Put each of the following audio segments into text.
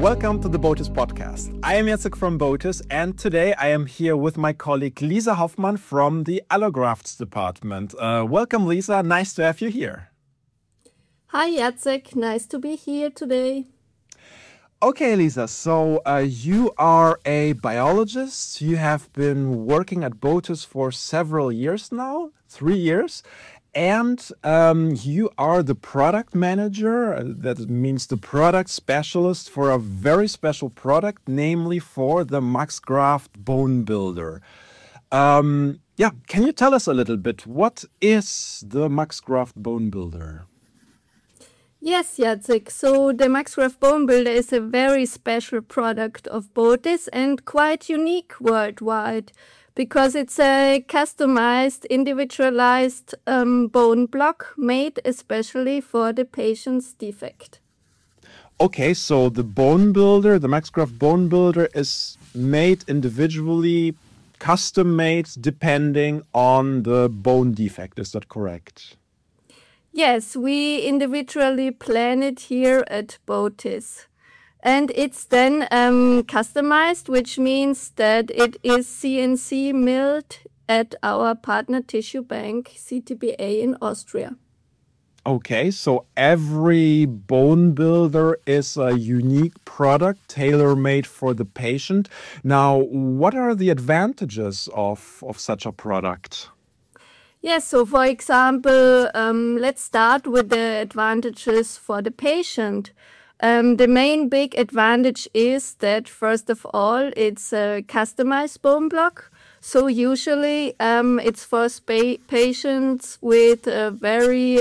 welcome to the Botus podcast. I am Jacek from Botus, and today I am here with my colleague Lisa Hoffmann from the Allografts department. Welcome, Lisa. Nice to have you here. Hi, Jacek. Nice to be here today. Okay, Lisa, so you are a biologist. You have been working at Botus for several years now, 3 years. And you are the product manager, that means the product specialist for a very special product, namely for the Maxgraft Bone Builder. Can you tell us a little bit, what is the Maxgraft Bone Builder? Yes, Jacek. So the Maxgraft Bone Builder is a very special product of Botus and quite unique worldwide, because it's a customized, individualized bone block made especially for the patient's defect. Okay, so the Bone Builder, the Maxgraft Bone Builder is made individually, custom made, depending on the bone defect. Is that correct? Yes, we individually plan it here at Botus. And it's then customized, which means that it is CNC milled at our partner tissue bank, CTBA in Austria. Okay, so every bone builder is a unique product, tailor-made for the patient. Now, what are the advantages of such a product? Yes, so for example, let's start with the advantages for the patient. The main big advantage is that, first of all, it's a customized bone block. So usually it's for patients with very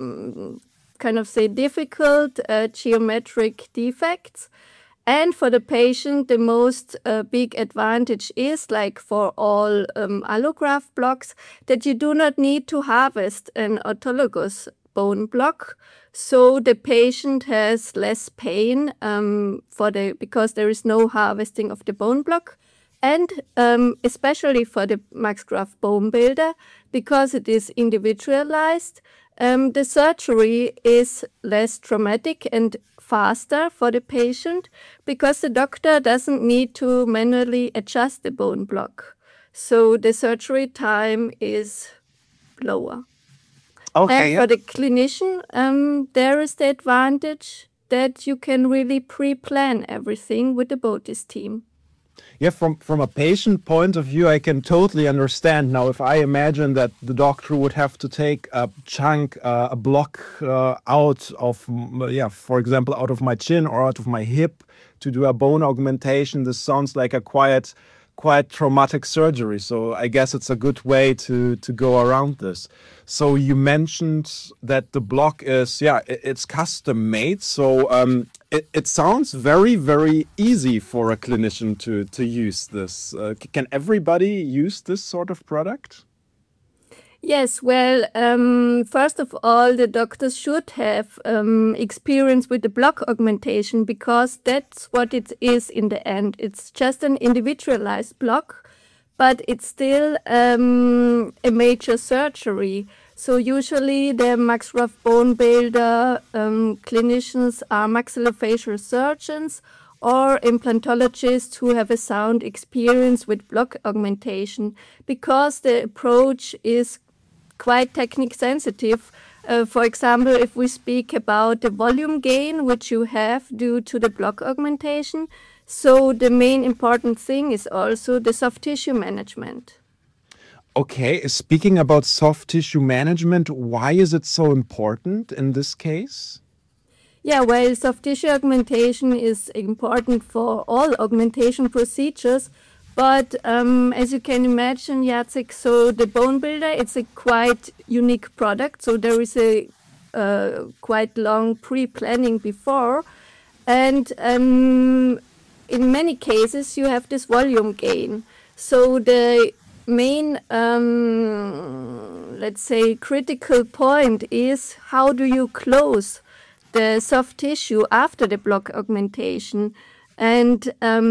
difficult geometric defects. And for the patient, the most big advantage is, like for all allograft blocks, that you do not need to harvest an autologous bone block. So the patient has less pain because there is no harvesting of the bone block. And especially for the Maxgraft Bone Builder, because it is individualized, the surgery is less traumatic and faster for the patient, because the doctor doesn't need to manually adjust the bone block. So the surgery time is lower. Okay. And for the clinician, there is the advantage that you can really pre-plan everything with the Botus team. Yeah, from a patient point of view, I can totally understand. Now, if I imagine that the doctor would have to take a chunk, a block out of, for example, out of my chin or out of my hip to do a bone augmentation, this sounds like a quite traumatic surgery. So I guess it's a good way to go around this. So you mentioned that the block is, it's custom made. So it sounds very, very easy for a clinician to use this. Can everybody use this sort of product? Yes, well, first of all, the doctors should have experience with the block augmentation, because that's what it is in the end. It's just an individualized block, but it's still a major surgery. So usually the Maxgraft Bone Builder clinicians are maxillofacial surgeons or implantologists who have a sound experience with block augmentation, because the approach is quite technique sensitive. For example, if we speak about the volume gain which you have due to the block augmentation, so the main important thing is also the soft tissue management. Okay, speaking about soft tissue management, why is it so important in this case? Yeah, well, soft tissue augmentation is important for all augmentation procedures. But as you can imagine, Jacek, so the Bone Builder, it's a quite unique product. So there is a quite long pre-planning before. And in many cases, you have this volume gain. So the main, let's say, critical point is, how do you close the soft tissue after the block augmentation? And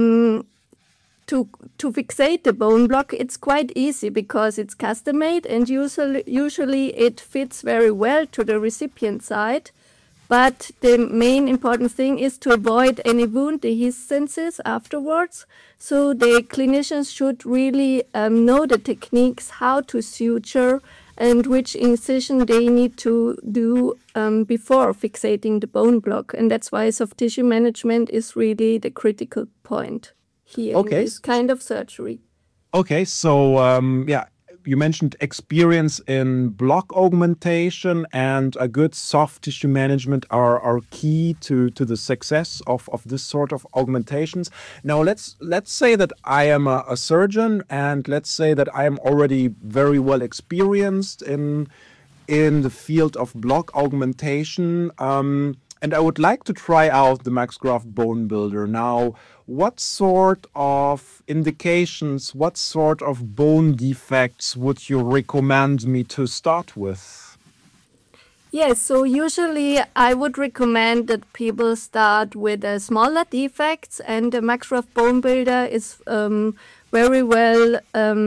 to fixate the bone block, it's quite easy because it's custom made, and usually it fits very well to the recipient side. But the main important thing is to avoid any wound dehiscences afterwards. So the clinicians should really know the techniques, how to suture, and which incision they need to do before fixating the bone block. And that's why soft tissue management is really the critical point here in this kind of surgery. Okay, so you mentioned experience in block augmentation and a good soft tissue management are key to the success of this sort of augmentations. Now let's say that I am a surgeon, and let's say that I am already very well experienced in the field of block augmentation. And I would like to try out the Maxgraf Bone Builder. Now, what sort of indications, what sort of bone defects would you recommend me to start with? Yes, so usually I would recommend that people start with smaller defects, and the Maxgraf Bone Builder is very well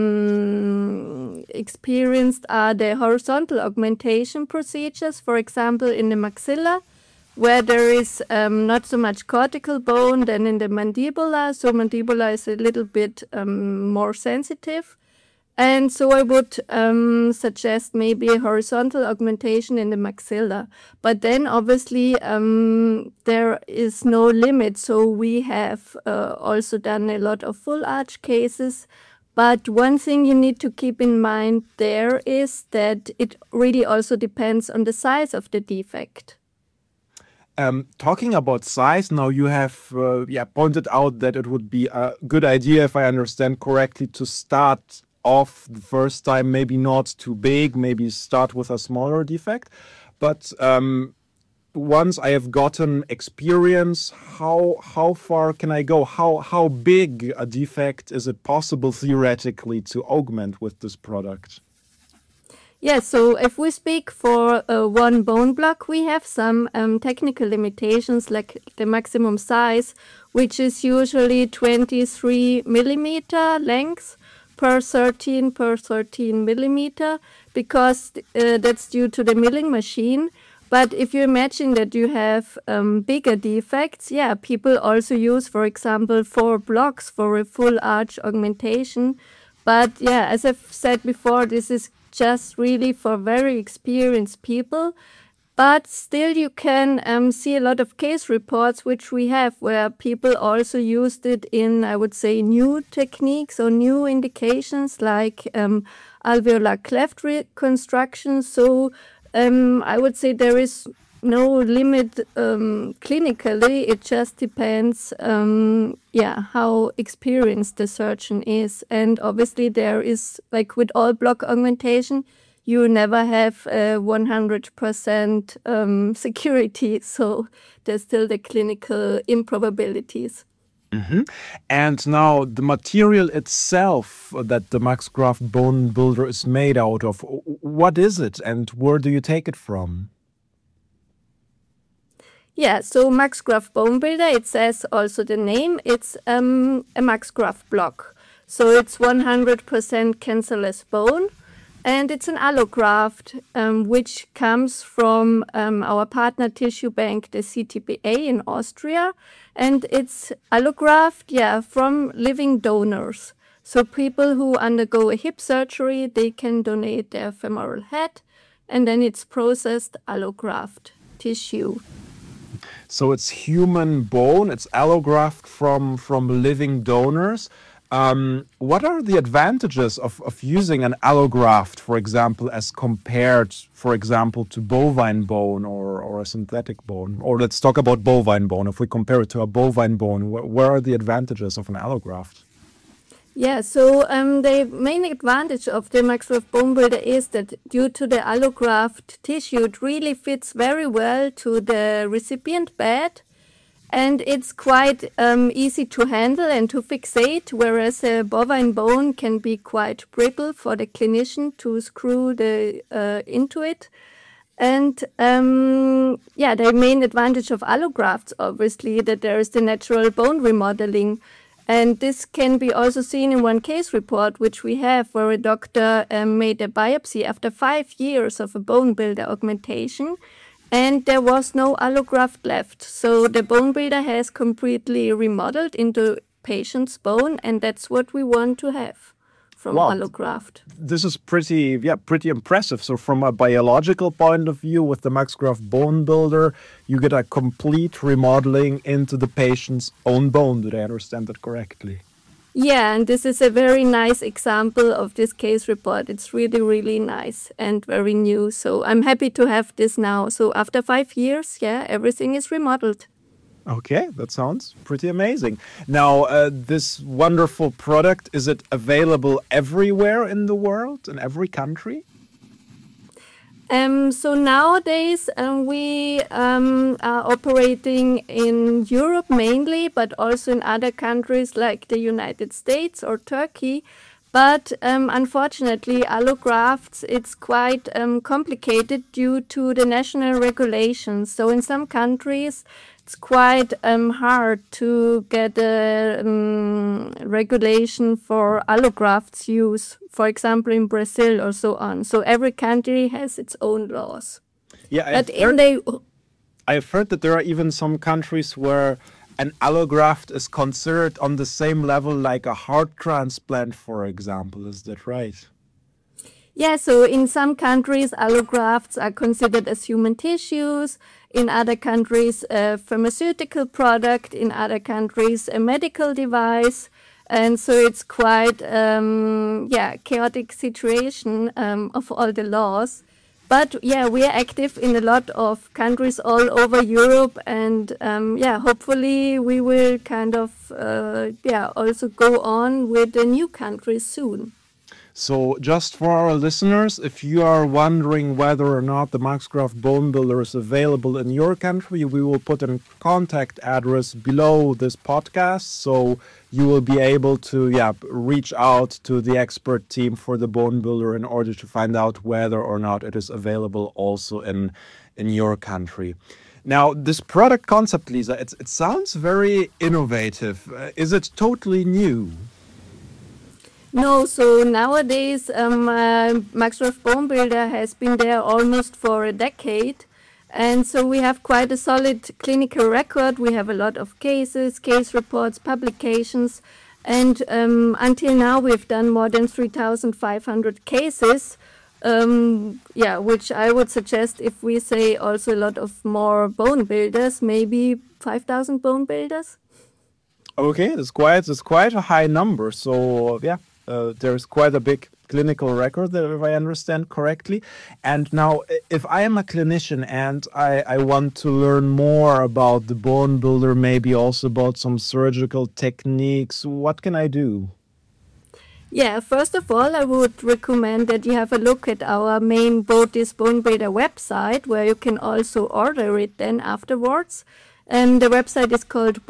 experienced are the horizontal augmentation procedures, for example, in the maxilla, where there is not so much cortical bone than in the mandibular. So mandibular is a little bit more sensitive. And so I would suggest maybe a horizontal augmentation in the maxilla. But then obviously there is no limit. So we have also done a lot of full arch cases. But one thing you need to keep in mind there is that it really also depends on the size of the defect. Talking about size, now you have pointed out that it would be a good idea, if I understand correctly, to start off the first time, maybe not too big, maybe start with a smaller defect. But once I have gotten experience, how far can I go? How big a defect is it possible theoretically to augment with this product? Yes, so if we speak for one bone block, we have some technical limitations, like the maximum size, which is usually 23 millimeter length per 13 millimeter, because that's due to the milling machine. But if you imagine that you have bigger defects, yeah, people also use, for example, 4 blocks for a full arch augmentation. But yeah, as I've said before, this is just really for very experienced people. But still you can see a lot of case reports which we have where people also used it in, I would say, new techniques or new indications like alveolar cleft reconstruction. So I would say there is no limit clinically. It just depends how experienced the surgeon is. And obviously there is, like with all block augmentation, you never have 100% security. So there's still the clinical improbabilities. Mm-hmm. And now the material itself that the Maxgraf Bone Builder is made out of, what is it and where do you take it from? Yeah, so Maxgraf Bone Builder, it says also the name, it's a Maxgraf block. So it's 100% cancellous bone, and it's an allograft, which comes from our partner tissue bank, the CTBA in Austria. And it's allograft, from living donors. So people who undergo a hip surgery, they can donate their femoral head, and then it's processed allograft tissue. So it's human bone, it's allograft from living donors. What are the advantages of using an allograft, for example, as compared, for example, to bovine bone or a synthetic bone? Or let's talk about bovine bone. If we compare it to a bovine bone, where are the advantages of an allograft? Yeah, so the main advantage of the Maxgraf Bone Builder is that due to the allograft tissue, it really fits very well to the recipient bed, and it's quite easy to handle and to fixate, whereas a bovine bone can be quite brittle for the clinician to screw into it. And the main advantage of allografts, obviously, that there is the natural bone remodeling. And this can be also seen in one case report, which we have, where a doctor made a biopsy after 5 years of a bone builder augmentation. and there was no allograft left. So the bone builder has completely remodeled into patient's bone, and that's what we want to have from allograft. This is pretty impressive. So from a biological point of view, with the Maxgraf Bone Builder, you get a complete remodeling into the patient's own bone. Did I understand that correctly? Yeah, and this is a very nice example of this case report. It's really, really nice and very new. So I'm happy to have this now. So after 5 years, yeah, everything is remodeled. Okay, that sounds pretty amazing. Now, this wonderful product, is it available everywhere in the world, in every country? So nowadays we are operating in Europe mainly, but also in other countries like the United States or Turkey. But unfortunately, allografts, it's quite complicated due to the national regulations. So in some countries, it's quite hard to get a regulation for allografts use, for example, in Brazil or so on. So every country has its own laws. Yeah, I've heard that there are even some countries where an allograft is considered on the same level like a heart transplant, for example. Is that right? Yeah, so in some countries, allografts are considered as human tissues. In other countries, a pharmaceutical product. In other countries, a medical device. And so it's quite, chaotic situation of all the laws. But yeah, we are active in a lot of countries all over Europe, and hopefully we will kind of also go on with the new countries soon. So just for our listeners, if you are wondering whether or not the Maxgraf Bone Builder is available in your country, we will put a contact address below this podcast, so you will be able to reach out to the expert team for the Bone Builder in order to find out whether or not it is available also in your country. Now, this product concept, Lisa, it sounds very innovative. Is it totally new? No, so nowadays Maxgraf Bone Builder has been there almost for a decade, and so we have quite a solid clinical record. We have a lot of cases, case reports, publications, and until now we've done more than 3,500 cases, which I would suggest, if we say also a lot of more bone builders, maybe 5,000 bone builders. Okay, that's quite a high number. So there's quite a big clinical record there, if I understand correctly. And now, if I am a clinician and I want to learn more about the Bone Builder, maybe also about some surgical techniques, what can I do? Yeah, first of all, I would recommend that you have a look at our main Botiss Bone Builder website, where you can also order it then afterwards. And the website is called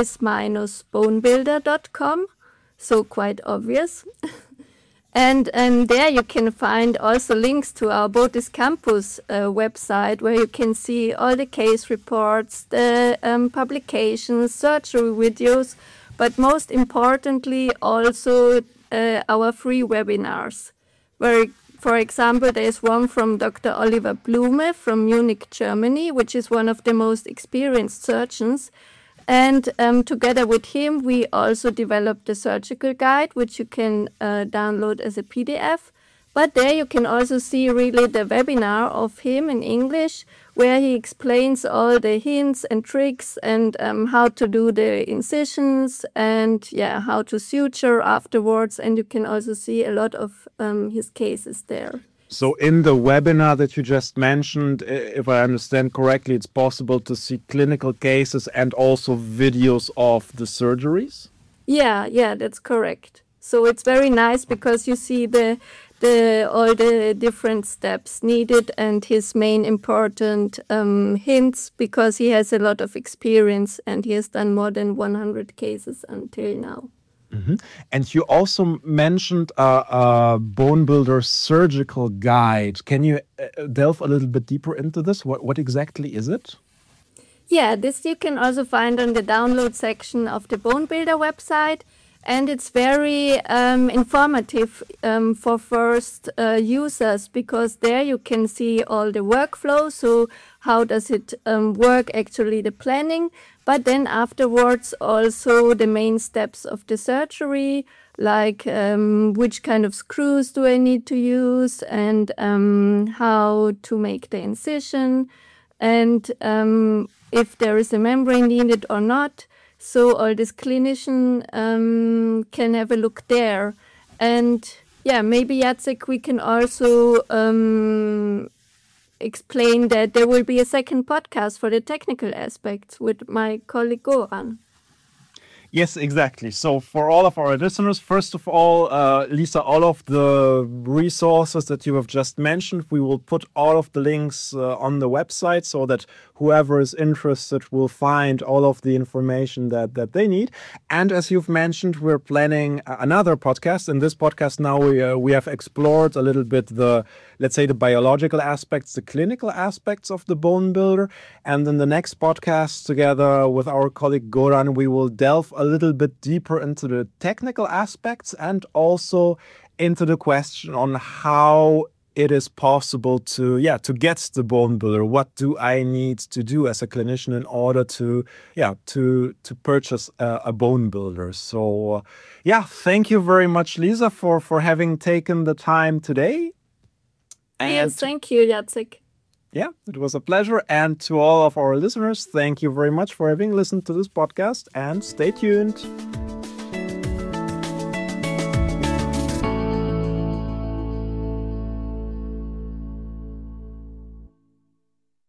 botiss-bonebuilder.com. So quite obvious. and there you can find also links to our Botiss Campus website, where you can see all the case reports, the publications, surgery videos, but most importantly also our free webinars, where, for example, there's one from Dr. Oliver Blume from Munich, Germany, which is one of the most experienced surgeons. And together with him, we also developed the surgical guide, which you can download as a PDF. But there you can also see really the webinar of him in English, where he explains all the hints and tricks and how to do the incisions and how to suture afterwards. And you can also see a lot of his cases there. So in the webinar that you just mentioned, if I understand correctly, it's possible to see clinical cases and also videos of the surgeries? Yeah, that's correct. So it's very nice because you see all the different steps needed and his main important hints, because he has a lot of experience and he has done more than 100 cases until now. Mm-hmm. And you also mentioned a Bone Builder surgical guide. Can you delve a little bit deeper into this? What exactly is it? Yeah, this you can also find on the download section of the Bone Builder website. And it's very informative for first users, because there you can see all the workflow. So how does it work, actually, the planning, but then afterwards also the main steps of the surgery, like which kind of screws do I need to use, and how to make the incision, and if there is a membrane needed or not. So all this clinician can have a look there. And yeah, maybe Jacek, we can also explain that there will be a second podcast for the technical aspects with my colleague Goran. Yes, exactly. So for all of our listeners, first of all, Lisa, all of the resources that you have just mentioned, we will put all of the links on the website so that whoever is interested will find all of the information that they need. And as you've mentioned, we're planning another podcast. In this podcast now, we have explored a little bit the, let's say, the biological aspects, the clinical aspects of the bone builder. And in the next podcast, together with our colleague Goran, we will delve a little bit deeper into the technical aspects and also into the question on how it is possible to get the bone builder. What do I need to do as a clinician in order to purchase a bone builder? So thank you very much, Lisa, for having taken the time today. And yes, thank you, Jacek. Yeah, it was a pleasure. And to all of our listeners, thank you very much for having listened to this podcast, and stay tuned.